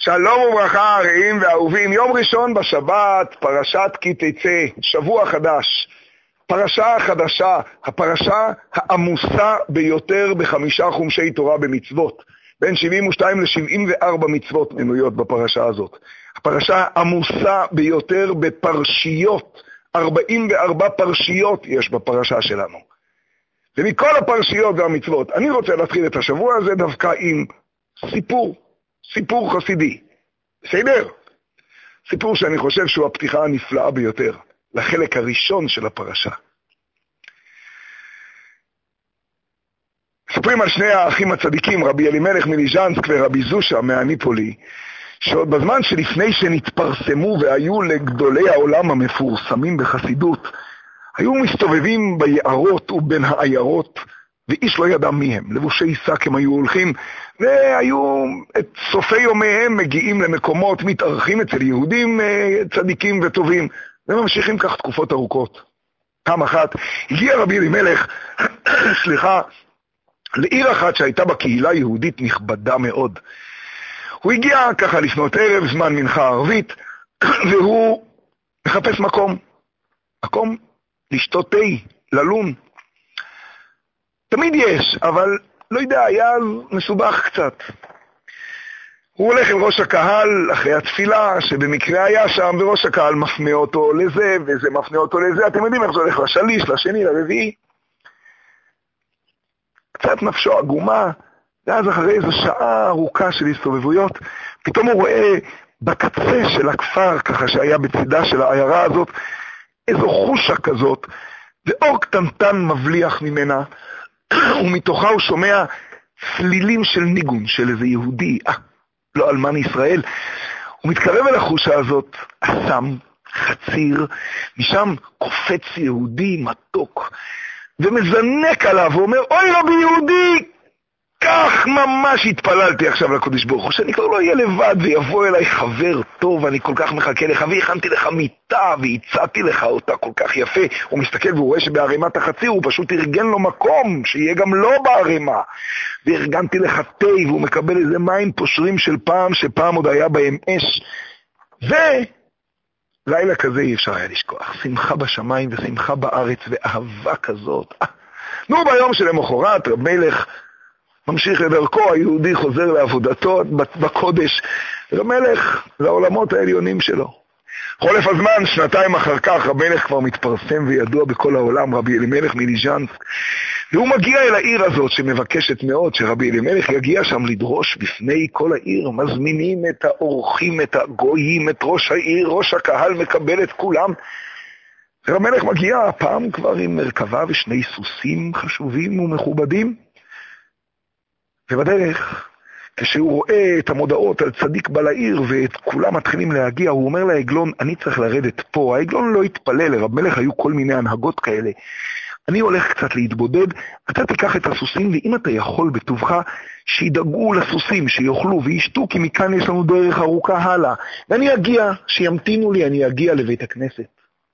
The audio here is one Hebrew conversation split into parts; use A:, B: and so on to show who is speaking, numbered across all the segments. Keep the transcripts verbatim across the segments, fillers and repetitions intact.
A: שלום וברכה, רעים ואהובים. יום ראשון בשבת, פרשת כי תצא, שבוע חדש. פרשה חדשה, הפרשה העמוסה ביותר בחמישה חומשי תורה במצוות. בין שבעים ושתיים ל-שבעים וארבע מצוות מנויות בפרשה הזאת. הפרשה עמוסה ביותר בפרשיות, ארבעים וארבע פרשיות יש בפרשה שלנו. ומכל הפרשיות והמצוות, אני רוצה להתחיל את השבוע הזה דווקא עם סיפור, סיפור חסידי. בסדר? סיפור שאני חושב שהוא הפתיחה הנפלאה ביותר, לחלק הראשון של הפרשה. מספרים על שני האחים הצדיקים, רבי אלימלך מליז'נסק ורבי זושה מהניפולי, שעוד בזמן שלפני שנתפרסמו והיו לגדולי העולם המפורסמים בחסידות, היו מסתובבים ביערות ובין העיירות, ואיש לא ידע מי הם. לבושי שק הם היו הולכים, והיו את סופי יומיהם מגיעים למקומות, מתארחים אצל יהודים צדיקים וטובים, וממשיכים כך תקופות ארוכות. פעם אחת הגיע רבי אלימלך, סליחה, לעיר אחת שהייתה בקהילה יהודית נכבדה מאוד. הוא הגיע ככה לפנות ערב, זמן מנחה ערבית, והוא מחפש מקום. מקום לשתות תה, ללון. תמיד יש, אבל לא יודע, היה מסובך קצת. הוא הולך אל ראש הקהל אחרי התפילה, שבמקרה היה שם, וראש הקהל מפנה אותו לזה, וזה מפנה אותו לזה. אתם יודעים איך זה הולך לשליש, לשני, לרביעי. קצת נפשו עגומה, ואז אחרי איזו שעה ארוכה של הסתובבויות, פתאום הוא רואה בקצה של הכפר, ככה שהיה בצדה של העיירה הזאת, איזו חושה כזאת, ואור קטנטן מבליח ממנה, ומתוכה הוא שומע צלילים של ניגון של איזה יהודי, אה, לא אלמן ישראל. הוא מתקרב אל החושה הזאת, אסם, חציר, משם קופץ יהודי מתוק, ומזנק עליו, ואומר, אוי רבי יהודי, כך ממש התפללתי עכשיו לקדוש ברוך הוא, שאני כבר לא אהיה לבד, ויבוא אליי חבר טוב, אני כל כך מחכה לך, והכנתי לך מיטה, והצעתי לך אותה כל כך יפה. הוא מסתכל והוא רואה שבערימת החציר, הוא פשוט ארגן לו מקום, שיהיה גם לא בערימה. וארגנתי לך תה, והוא מקבל איזה מים פושרים של פעם, שפעם עוד היה בהם אש. ולילה כזה אי אפשר היה לשכוח. שמחה בשמיים ושמחה בארץ, ואהבה כזאת. נו, ביום שלמחרת, רב מלך ממשיך לדרכו, היהודי חוזר לעבודתו בקודש, ומלך לעולמות העליונים שלו. חולף הזמן, שנתיים אחר כך, רב מלך כבר מתפרסם וידוע בכל העולם, רבי אלימלך מליז'נסק, והוא מגיע אל העיר הזאת שמבקשת מאוד שרבי אלימלך יגיע שם לדרוש בפני כל העיר, מזמינים את האורחים, את הגויים, את ראש העיר, ראש הקהל מקבל את כולם. רב מלך מגיע הפעם כבר עם מרכבה ושני סוסים חשובים ומכובדים, ובדרך, כשהוא רואה את המודעות על צדיק בא לעיר ואת כולם מתחילים להגיע, הוא אומר לעגלון, אני צריך לרדת פה. העגלון לא התפלל, לרב מלך היו כל מיני הנהגות כאלה. אני הולך קצת להתבודד, אתה תיקח את הסוסים, ואם אתה יכול בטובך, שידאגו לסוסים, שיוכלו וישתו, כי מכאן יש לנו דרך ארוכה הלאה. ואני אגיע, שימתינו לי, אני אגיע לבית הכנסת.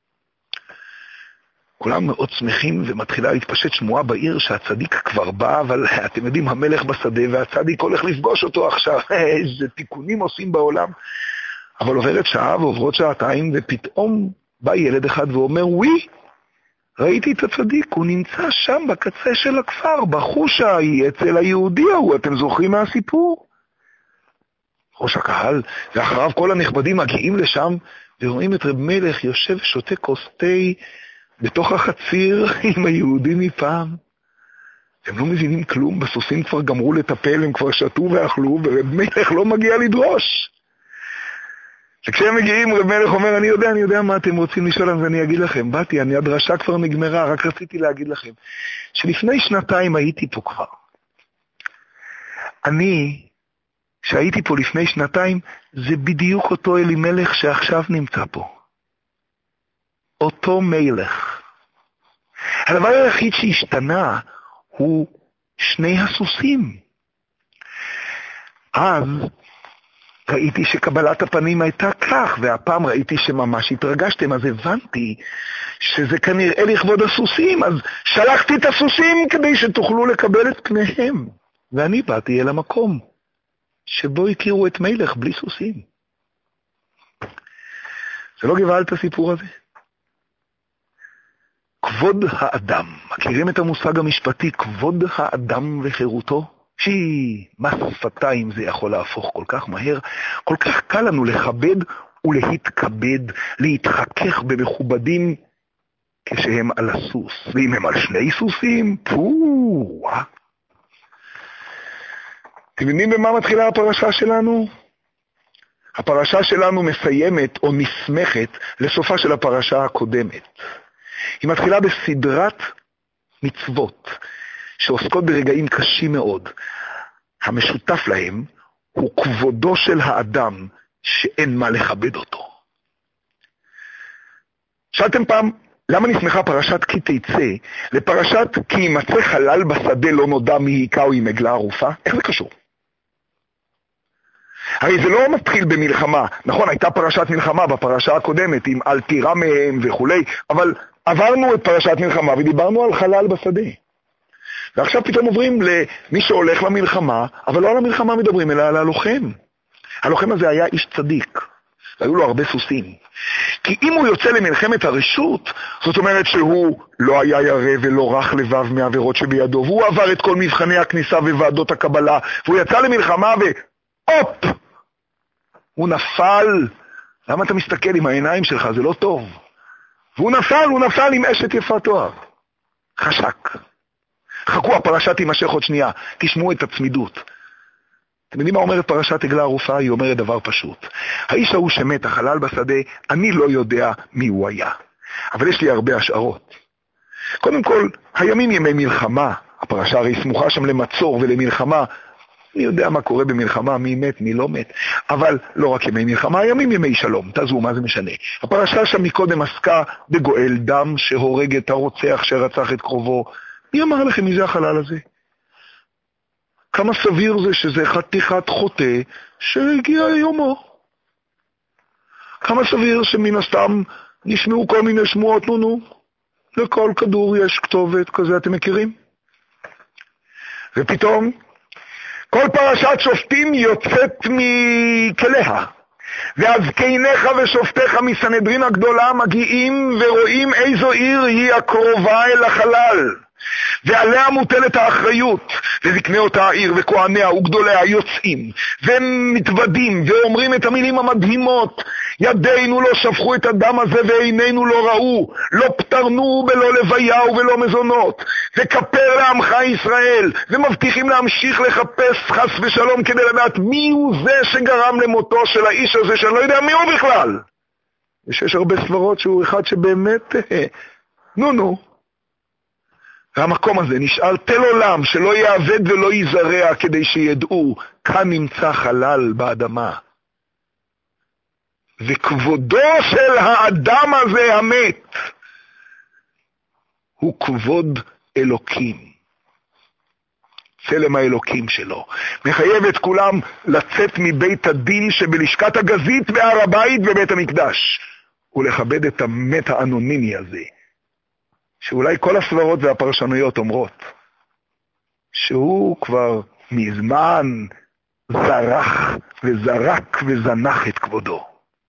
A: כולם מאוד שמחים, ומתחילה להתפשט שמועה בעיר שהצדיק כבר בא, אבל אתם יודעים, המלך בשדה, והצדיק הולך לפגוש אותו עכשיו. איזה תיקונים עושים בעולם. אבל עוברת שעה ועוברות שעתיים, ופתאום בא ילד אחד ואומר, ווי, ראיתי את הצדיק, הוא נמצא שם בקצה של הכפר, בחושה ההיא, אצל היהודי ההוא, אתם זוכרים מהסיפור? ראש הקהל, ואחריו כל הנכבדים מגיעים לשם, ורואים את רב מלך יושב ושותה כוס תה, בתוך החציר עם היהודים מפעם. הם לא מבינים כלום, בסוסים כבר גמרו לטפל, הם כבר שתו ואכלו, ורב מלך לא מגיע לדרוש. וכשהם מגיעים, רב מלך אומר, אני יודע, אני יודע מה אתם רוצים לשאול, אז אני אגיד לכם, באתי, אני הדרשה כבר נגמרה, רק רציתי להגיד לכם, שלפני שנתיים הייתי פה כבר. אני, שהייתי פה לפני שנתיים, זה בדיוק אותו אלימלך שעכשיו נמצא פה. אותו מלך. הדבר היחיד שהשתנה הוא שני הסוסים. אז ראיתי שקבלת הפנים הייתה כך, והפעם ראיתי שממש התרגשתם, אז הבנתי שזה כנראה לכבוד הסוסים, אז שלחתי את הסוסים כדי שתוכלו לקבל את פניהם, ואני באתי אל המקום. שבו הכירו את מלך בלי סוסים. זה לא גוואלד הסיפור הזה? כבוד האדם. מכירים את המושג המשפטי כבוד האדם וחירותו? שי, מה שפתיים זה יכול להפוך כל כך מהר? כל כך קל לנו לכבד ולהתכבד, להתחכך במכובדים כשהם על הסוס. ואם הם על שני סוסים, פו, אה. אתם יודעים במה מתחילה הפרשה שלנו? הפרשה שלנו מסיימת או נסמכת לסופה של הפרשה הקודמת. היא מתחילה בסדרת מצוות שעוסקות ברגעים קשים מאוד. המשותף להם הוא כבודו של האדם שאין מה לכבד אותו. שאלתם פעם, למה נסמכה פרשת כי תצא לפרשת כי ימצא חלל בשדה לא נודע מי היכה או עם עגלה ערופה? איך זה קשור? הרי זה לא מתחיל במלחמה. נכון, הייתה פרשת מלחמה בפרשה הקודמת עם אל תירא מהם וכולי, אבל עברנו את פרשת מלחמה ודיברנו על חלל בשדה. ועכשיו פתאום עוברים למי שהולך למלחמה, אבל לא על המלחמה מדברים, אלא על הלוחם. הלוחם הזה היה איש צדיק, והיו לו הרבה סוסים. כי אם הוא יוצא למלחמת הרשות, זאת אומרת שהוא לא היה ירא ולא רך לבב מעבירות שבידו, והוא עבר את כל מבחני הכניסה וועדות הקבלה, והוא יצא למלחמה והופ! הוא נפל. למה אתה מסתכל עם העיניים שלך? זה לא טוב. והוא נפל, הוא נפל עם אשת יפה תואר. חשק. חכו, הפרשה תימשך עוד שנייה. תשמעו את הצמידות. אתם יודעים מה אומרת פרשת עגלה ערופה? היא אומרת דבר פשוט. האיש ההוא שמת, החלל בשדה, אני לא יודע מי הוא היה. אבל יש לי הרבה השערות. קודם כל, הימים ימי מלחמה. הפרשה הרי סמוכה שם למצור ולמלחמה. אני יודע מה קורה במלחמה, מי מת, מי לא מת. אבל לא רק ימי מלחמה, ימים ימי שלום. תעזו, מה זה משנה? הפרשה שם מקודם עסקה בגואל דם שהורג את הרוצח שרצח את קרובו. מי אמר לכם מי זה החלל הזה? כמה סביר זה שזה חתיכת חוטא שהגיע יומו. כמה סביר שמן הסתם נשמעו כל מיני שמועות, נו נו. לכל כדור יש כתובת כזה, אתם מכירים? ופתאום כל פרשת שופטים יוצאת מכליה, ואז זקניך ושופטיך מסנהדרין הגדולה מגיעים ורואים איזו עיר היא הקרובה אל החלל, ועליה מוטלת האחריות, וזקני אותה העיר וכהניה וגדוליה יוצאים והם מתוודים ואומרים את המילים המדהימות: ידינו לא שפכו את הדם הזה ועינינו לא ראו, לא פטרנו בלא לוויה ובלא מזונות, וכפר לעמך ישראל, ומבטיחים להמשיך לחפש חס ושלום כדי לדעת מי הוא זה שגרם למותו של האיש הזה שאני לא יודע מי הוא בכלל. ושיש הרבה סברות שהוא אחד שבאמת נו נו. והמקום הזה נשאר תל עולם שלא יעבד ולא יזרע, כדי שידעו כאן נמצא חלל באדמה. וכבודו של האדם הזה המת הוא כבוד אלוקים. צלם האלוקים שלו מחייב את כולם לצאת מבית הדין שבלשכת הגזית בהר הבית ובית המקדש ולכבד את המת האנונימי הזה, שאולי כל הסברות והפרשנויות אומרות שהוא כבר מזמן זרח וזרק וזנח את כבודו.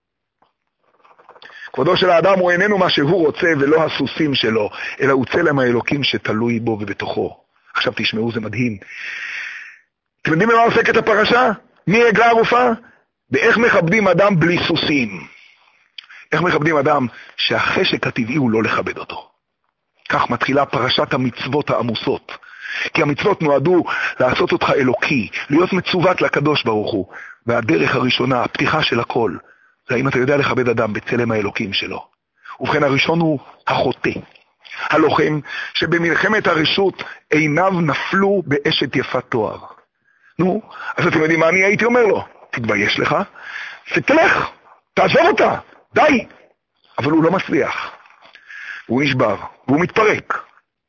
A: כבודו של האדם הוא איננו מה שהוא רוצה ולא הסוסים שלו, אלא הוא צלם האלוקים שתלוי בו ובתוכו. עכשיו תשמעו, זה מדהים. אתם יודעים במה עוסקת הפרשה? מי עגלה ערופה? באיך מכבדים אדם בלי סוסים. איך מכבדים אדם שהחשק הטבעי הוא לא לכבד אותו. כך מתחילה פרשת המצוות העמוסות. כי המצוות נועדו לעשות אותך אלוקי, להיות מצוות לקדוש ברוך הוא. והדרך הראשונה, הפתיחה של הכל, זה האם אתה יודע לכבד אדם בצלם האלוקים שלו. ובכן, הראשון הוא החוטא, הלוחם שבמלחמת הרשות עיניו נפלו באשת יפת תואר. נו, אז אתם יודעים מה אני הייתי אומר לו? תתבייש לך, ותלך, תעזוב אותה, די. אבל הוא לא מצליח. הוא נשבר, והוא מתפרק.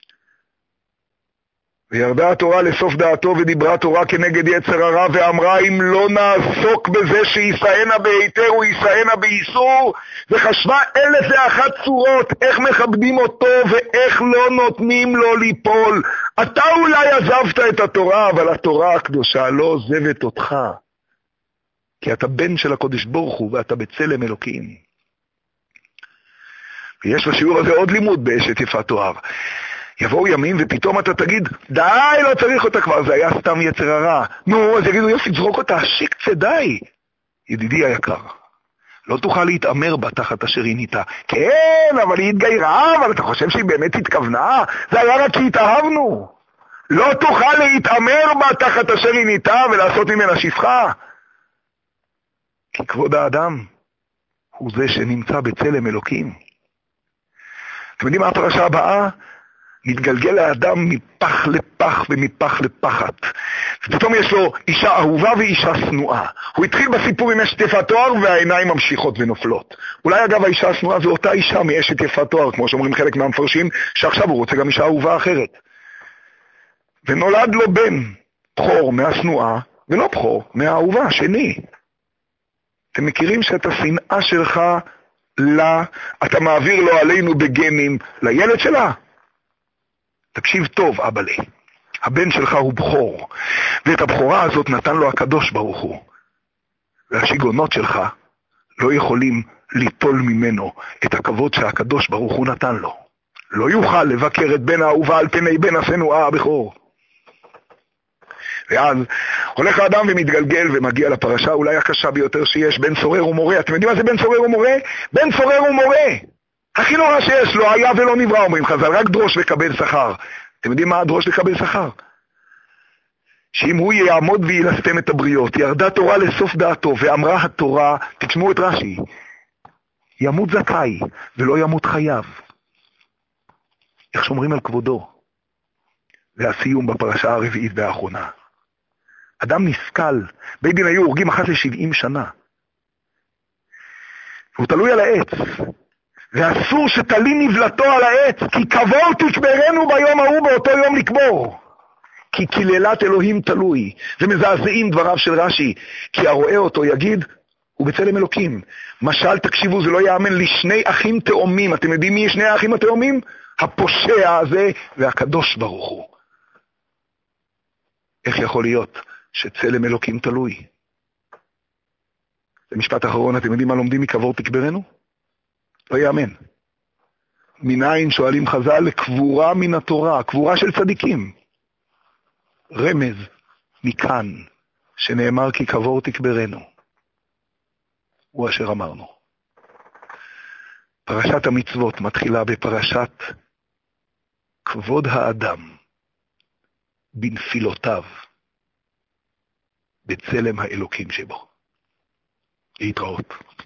A: וירדה התורה לסוף דעתו ודיברה תורה כנגד יצר הרע ואמרה: אם לא נעסוק בזה שישאנה בהיתר וישאנה באיסור, וחשבה אלף ואחת צורות איך מכבדים אותו ואיך לא נותנים לו ליפול. אתה אולי עזבת את התורה, אבל התורה הקדושה לא עוזבת אותך. כי אתה בן של הקודש ברוך הוא ואתה בצלם אלוקים. ויש בשיעור הזה עוד לימוד באשת יפת תואר. יבואו ימים ופתאום אתה תגיד, די, לא צריך אותה כבר, זה היה סתם יצר הרע. נו, אז יגידו, יופי, זרוק אותה, שיק צדי. ידידי היקר, לא תוכל להתאמר בה תחת אשר היא ניתה. כן, אבל היא התגיירה, אבל אתה חושב שהיא באמת התכוונה? זה היה רק כי התאהבנו. לא תוכל להתאמר בה תחת אשר היא ניתה ולעשות ממנה שפחה. כי כבוד האדם הוא זה שנמצא בצלם אלוקים. אתם יודעים מה הפרשה הבאה? מתגלגל האדם מפח לפח ומפח לפחת. ופתאום יש לו אישה אהובה ואישה שנואה. הוא התחיל בסיפור עם אשת יפת תואר והעיניים ממשיכות ונופלות. אולי אגב האישה השנואה זו אותה אישה מאשת יפת תואר, כמו שאומרים חלק מהמפרשים, שעכשיו הוא רוצה גם אישה אהובה אחרת. ונולד לו בן, בחור מהשנואה, ולא בחור, מהאהובה, שני. אתם מכירים שאת השנאה שלך לה, אתה מעביר לו עלינו בגנים לילד שלה? תקשיב טוב, אבא לי. הבן שלך הוא בחור, ואת הבחורה הזאת נתן לו הקדוש ברוך הוא. והשיגונות שלך לא יכולים ליטול ממנו את הכבוד שהקדוש ברוך הוא נתן לו. לא יוכל לבקר את בן האהובה על פני בן השנואה הבכור. ואז הולך האדם ומתגלגל ומגיע לפרשה אולי הקשה ביותר שיש, בן סורר ומורה. אתם יודעים מה זה בן סורר ומורה? בן סורר ומורה. הכי נורא שיש, לא היה ולא נברא, אומרים חז"ל, רק דרוש לקבל שכר. אתם יודעים מה דרוש לקבל שכר? שאם הוא יעמוד וילסתם את הבריות, ירדה תורה לסוף דעתו, ואמרה התורה, תשמעו את רש"י, ימות זכאי ולא ימות חייב. איך שומרים על כבודו? והסיום בפרשה הרביעית והאחרונה. אדם נסכל, בית דין היו הורגים אחת לשבעים שנה. והוא תלוי על העץ. ואסור שתלי נבלתו על העץ, כי קבור תקברנו ביום ההוא באותו יום לקבור. כי קללת אלוהים תלוי. ומזעזעים דבריו של רש"י, כי הרואה אותו יגיד, הוא בצלם אלוקים. משל, תקשיבו, זה לא יאמן לי, שני אחים תאומים. אתם יודעים מי שני האחים התאומים? הפושע הזה והקדוש ברוך הוא. איך יכול להיות שצלם אלוקים תלוי? במשפט האחרון, אתם יודעים מה לומדים מקבור תקברנו? לא יאמן. מניין שואלים חז"ל? לקבורה מן התורה, קבורה של צדיקים. רמז מכאן שנאמר כי קבור תקברנו. הוא אשר אמרנו. פרשת המצוות מתחילה בפרשת כבוד האדם בנפילותיו בצלם האלוקים שבו. להתראות.